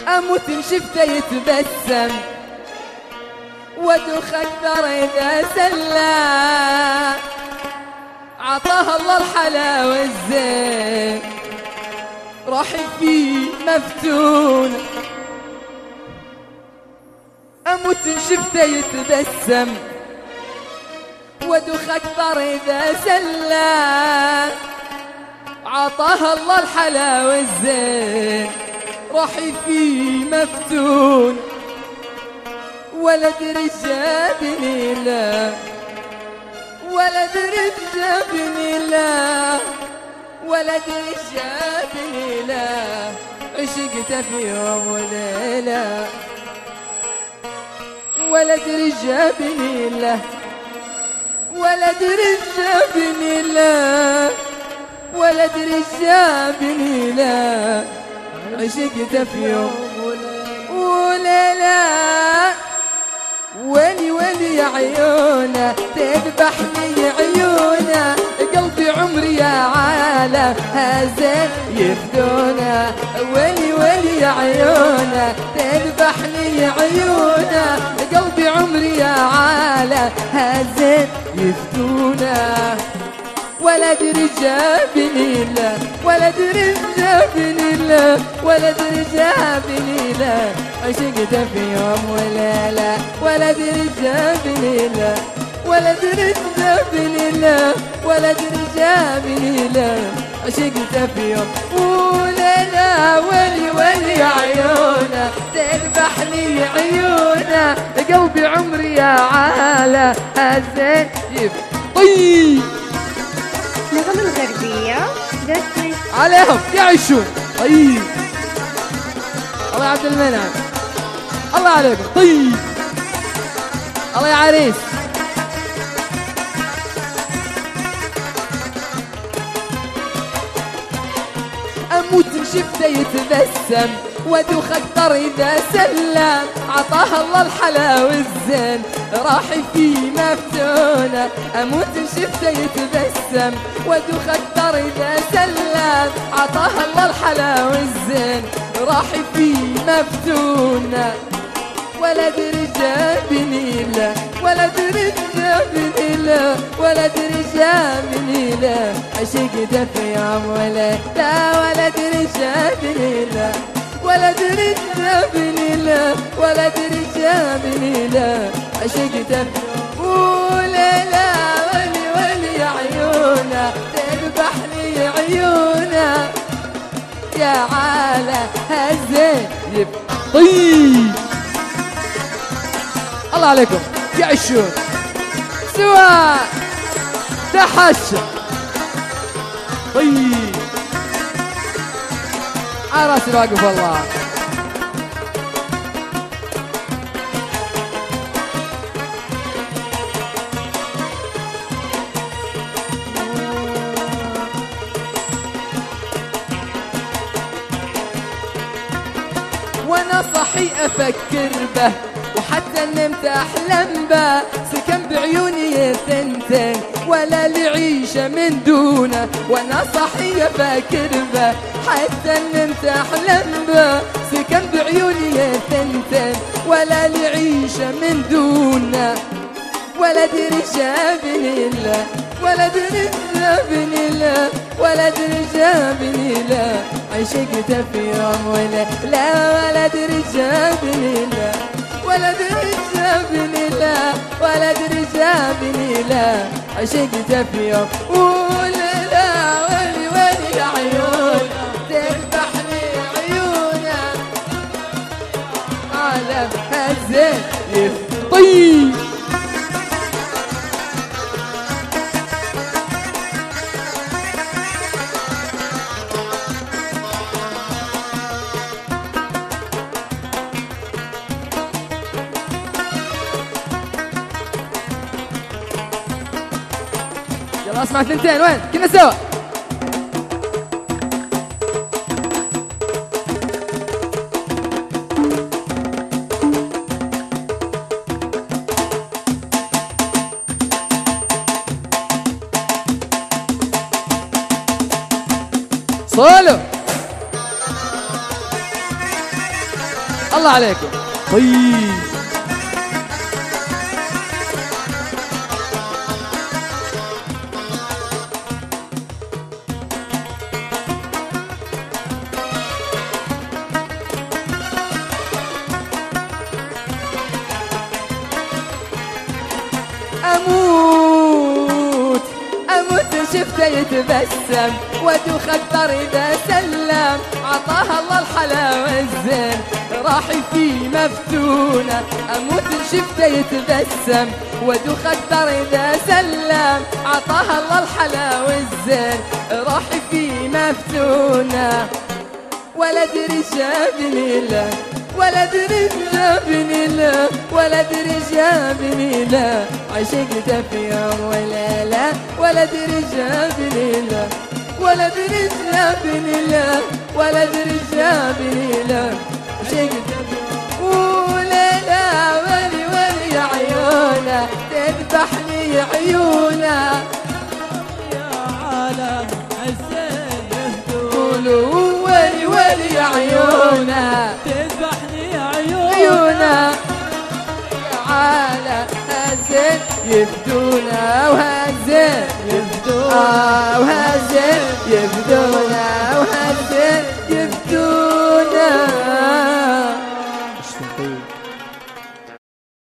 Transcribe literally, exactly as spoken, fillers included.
اموت ان شفته يتبسم وادوخ اكثر اذا سلى عطاه الله الحلا والزين روحي فيه مفتون اموت ان شفته يتبسم وادوخ اكثر اذا سلى عطاه الله الحلا والزين روحي فيه مفتون ولد رجابني لا ولد رجابني لا ولد رجابني لا عشقت في يوم وليلة ولد رجابني لا ولد رجابني لا ولد رجابني لا عشقت في يوم وليلة ويلي ويلي يا عيونه تذبحني عيونه قلبي عمري يا عالم هزين يفدونه ويلي ويلي يا عيونه تذبحني عيونه قلبي عمري يا عالم هزين يفدونه ولد رجابني لا ولد رجابني لا ولد رجابني لا عشقت في يوم وليلة ولد رجابني لا ولد رجابني لا ولد رجابني لا عشقت في يوم وليلة ولي ولي عيونه تذبحني عيونه قلبي عمري يا عالة هزين يبطي نغم الغربية جسمي عليهم يعيشون طيب الله يا عبد المنعم الله عليكم طيب الله يا عريس اموت ان شفته يتبسم وادوخ اكثر اذا سلم عطاه الله الحلا والزين راحي فيه مفتونه اموت ان شفته يتبسم وادوخ اكثر اذا سلم عطاه الله الحلا والزين راحي فيه مفتونه ولد رجابني لا ولد رجابني لا ولد رجابني لا عشقت في يوم ولا لا ولد رجابني لا ولد رجابني لا ولد رجابني لا عشقت في ولا لا ولي ولي عيونه تذبحني عيونه يا عالة هزين يبطي الله عليكم يعيشون سوا تحشى طيب على راسي واقف والله وانا صحي افكر به وحتى نمت احلم به سكن بعيوني ثنتين ولا لعيشه من دونه وانا صحي افكر به حتى نمت احلم به سكن بعيوني ثنتين ولا لعيشه من دونه ولد رجابني لا ولد رجابني لا ولد رجابني لا عشقت في يوم ولا لا ولد رجابني لا ولد رجابني لا ولد رجابني لا عشقت في يوم ولا لا ولي ولي عيون تذبحني عيونه عالم هزين يفطي يلا اسمع ثنتين وين كنا سوا صولو الله عليكم. طيب أموت أموت شفته يتبسم ودوخ أكثر إذا سلم عطاها الله الحلا والزين راح في مفتونة. أموت شفته يتبسم ودوخ أكثر إذا سلم عطاها الله الحلا والزين راح في مفتونة. ولا أدري جابني له ولا أدري جابني له ولا أدري جابني له عشقته في يوم وليلة. ولا أدري جابني له ولا أدري جابني له ولا أدري جابني له عشقته في يوم وليلة. ولي ولي عيونه تذبحني عيونه يا عالم الزين قولوا ولي ولي عيونه تذبحني عيونه عيونه على هالزين يفدونا وهالزين يفدونا وهالزين يفدونا